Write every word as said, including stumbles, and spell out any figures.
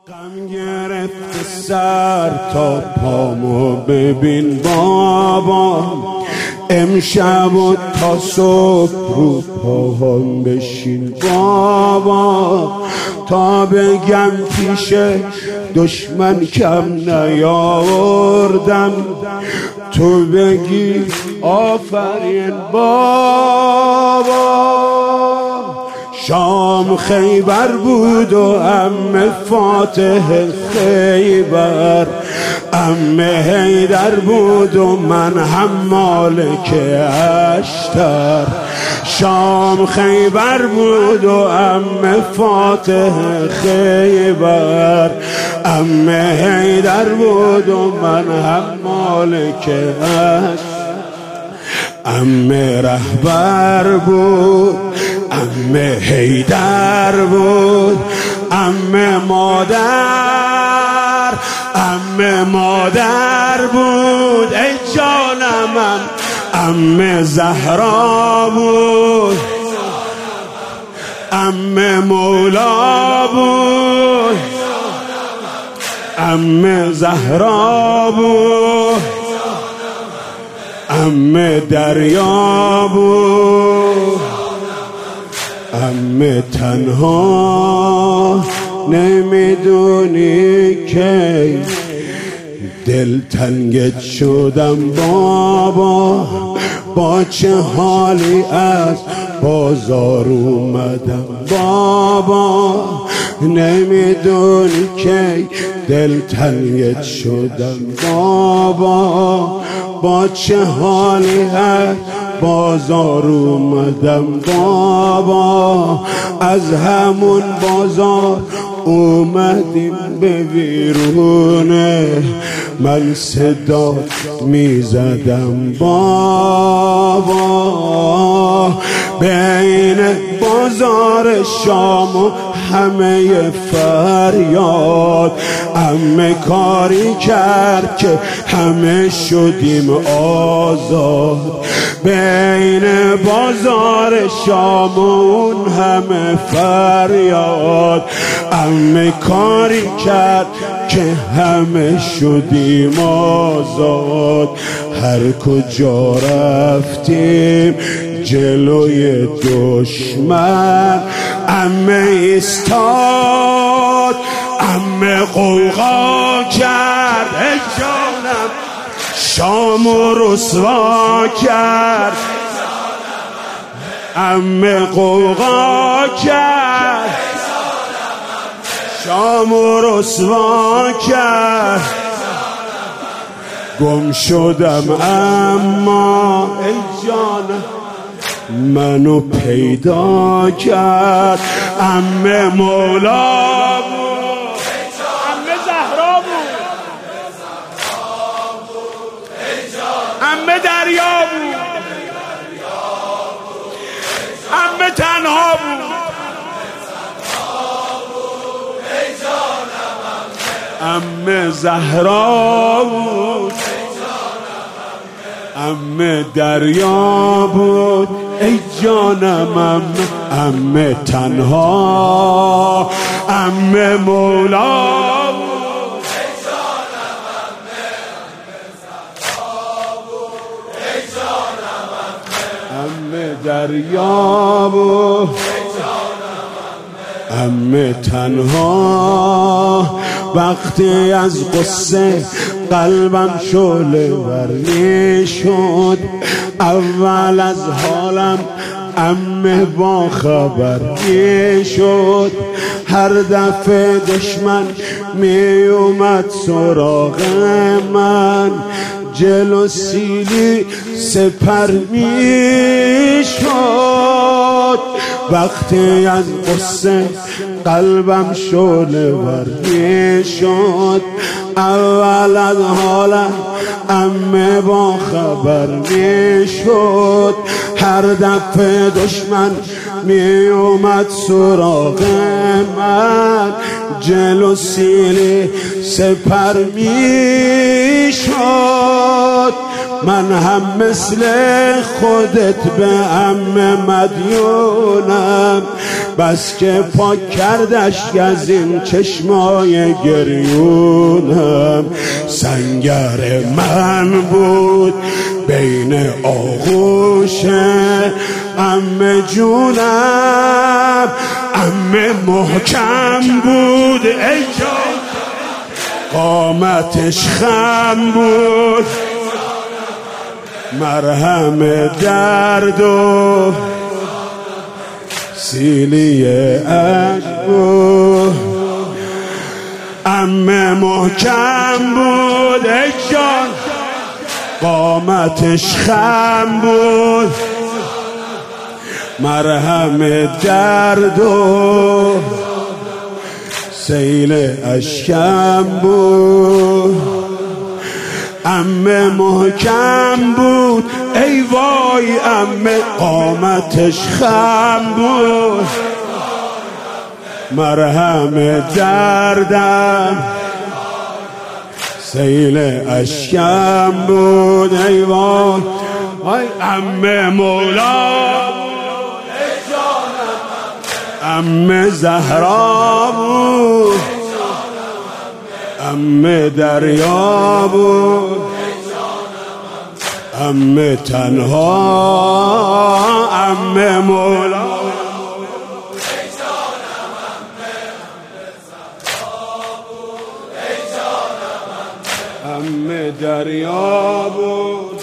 غم گرفت سر تا پامو ببین بابا، امشب و تا صبح رو پاهم بشین بابا، تا بگم پیش دشمن کم نیاوردم، تو بگی آفرین بابا. شام خیبر بود و عمه فاتح خیبر، عمه حیدر بود و من هم مالک اشتر. شام خیبر بود و عمه فاتح خیبر، عمه حیدر بود و من هم مالک اشتر. عمه رهبر بود، عمه حیدر بود، عمه مادر، عمه مادر بود ای جانم، عمه زهرا بود، عمه مولا بود، عمه زهرا بود، عمه دریا بود، عمه تنها نمیدونی که دل تنگت شدم بابا، با چه حالی از بازار اومدم بابا، نمیدونی که دل تنگت شدم بابا، با چه حالی از بازار اومدم بابا. از همون بازار اومدیم به ویرونه، من صدا میزدم بابا، بین بازار شام و همه فریاد، عمه کاری کرد که همه شدیم آزاد. بین بازار شام و اون همه فریاد، عمه کاری کرد که همه شدیم آزاد. هر کجا رفتیم جلوی دشمن عمه ایستاد، عمه قوقا کرد ای جانم، شام و رسوا کرد، عمه قوقا کرد، شام و رسوا کرد. گم شدم اما ای جانم منو پیدا کرد، عمه مولا بود، عمه زهرا بود، عمه دریا بود، عمه تنها بود، عمه زهرا بود، عمه دریا بود ای جانم، عمه عمه تنها، عمه مولا بود ای جانم، عمه زهرا بود ای جانم، عمه دریا بود ای جانم، عمه تنها. وقتی از قصه قلبم شعله ور شد، اول از حالم عمه با خبر شد. هر دفعه دشمن می اومد سراغ من، جلو سیلی سپر می شد. وقتی از قصه قلبم شعله ور شد، اول از حالم عمه با خبر می شد. هر دفعه دشمن می اومد سراغ من، جلو سینه سپر می شد. من هم مثل خودت به عمه مدیونم، بس که پاک کردش از این چشمای گریونم. سنگر من بود بین آغوش عمه جونم، عمه محکم بود ای جان، قامتش خم بود، مرهم درد و سیلی عشق بود. عمه محکم بود ای جان، قامتش خم بود، مرهم درد و سیل اشکم بود. عمه محکم بود ای وای عمه، قامتش خم بود، مرهم دردم سیل اشکم بود ای وای. وای عمه مولا، عمه زهرا بود، عمه دریا بود، عمه تنها، عمه مولا، عمه دریا بود.